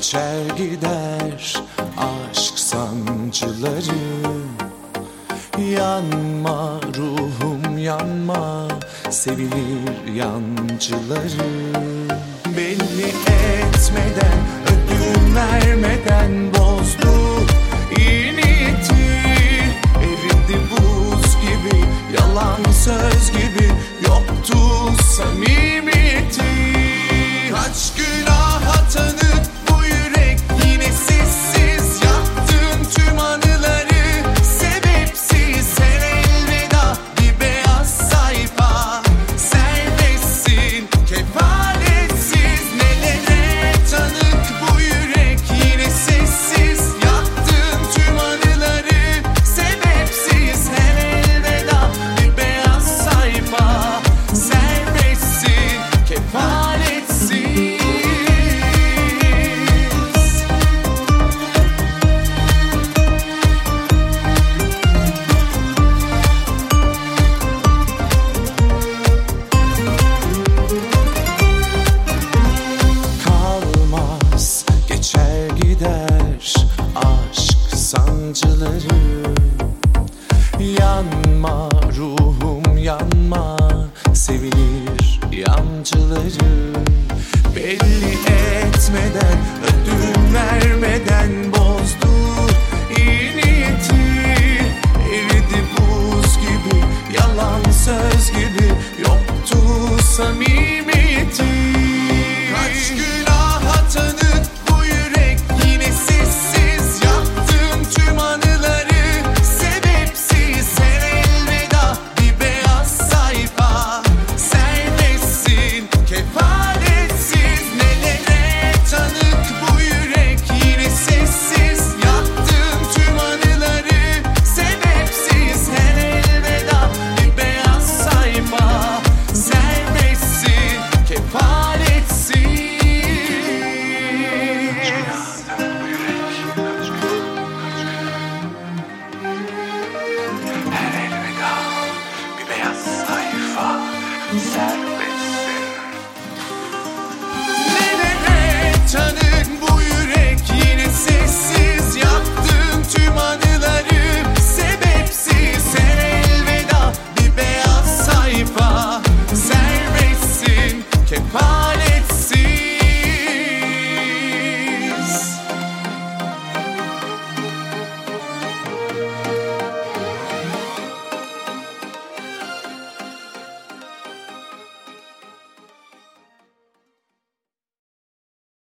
geçer gider aşk sancıları. Yanma ruhum yanma, sevilir yancıları. Belli etmeden, ödün vermeden bozdu iyi niyeti. Eridi buz gibi, yalan söz gibi, yoktu samimiyeti. Kaç günaha tanık bu yürek, yine sessiz yaktığım tüm anıları. Sebepsiz her elveda, bir beyaz sayfa. Serbestsin, kefaletsiz, nelere tanık bu yürek. Yine sessiz yaktığım tüm anıları. Sebepsiz her elveda, bir beyaz sayfa. Serbestsin, kefaletsiz. Kalmaz, geçer gider aşk sancıları. Yanma ruhum yanma, sevilir yancıları. Belli etmeden, ödün vermeden bozdu iyi niyeti. Eridi buz gibi, yalan söz gibi, yoktu samimi.